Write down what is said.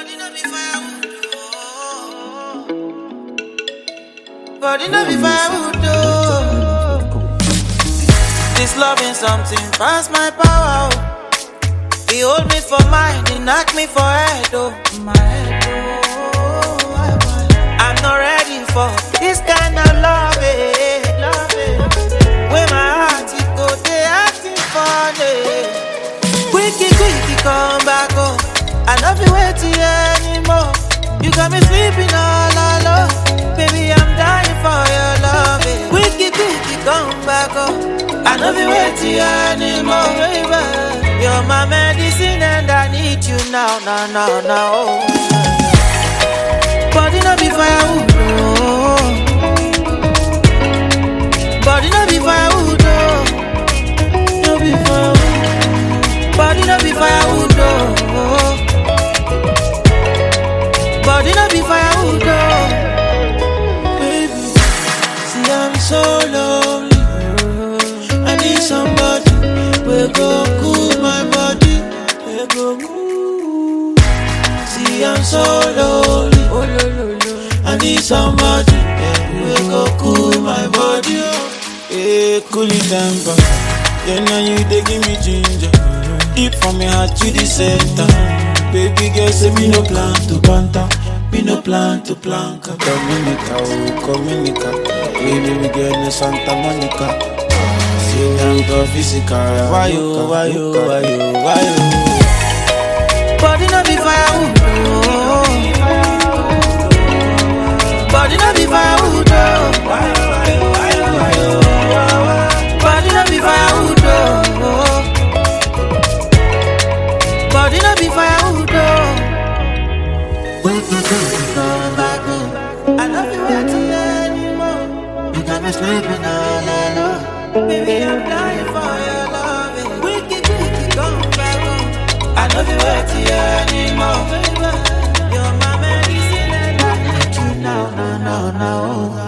Body no be firewood, oh. Body no be firewood, oh. This loving something past my power, oh. He hold me for mind, he knock me for head, oh. My head, oh. I'm not ready for this kind of love, love it. When my heart it go, they acting funny. Quicky, come back home. I love you waiting anymore. You got me sleeping all alone. Baby, I'm dying for your love. Quicky, come back home. I love you waiting anymore, baby. You're my medicine and I need you now. Body no be firewood, oh. Body no be firewood, oh. No be firewood. Body no be firewood, oh. Body no be firewood, oh. Baby, see I'm so lonely. I need somebody we go cool my body. We go cool. See I'm so lonely. I need somebody we go cool my body. Hey, cool it temper. Yeah, now you they give me ginger. Deep from my heart to the center. Baby girl say me no plan to banter. Me no plan to planka. Dominica, oh Dominica. Baby we get no Santa Monica. See I'm go physical. Why you? Body no be firewood, oh. Body no be firewood, oh. Body no be firewood, oh. Body no be firewood, oh. When you come back home, I love you waiting anymore. You got me sleeping all alone. Baby, I'm dying for your love. Wicked, come back home. I love you waiting anymore. You're my medicine and I need you now.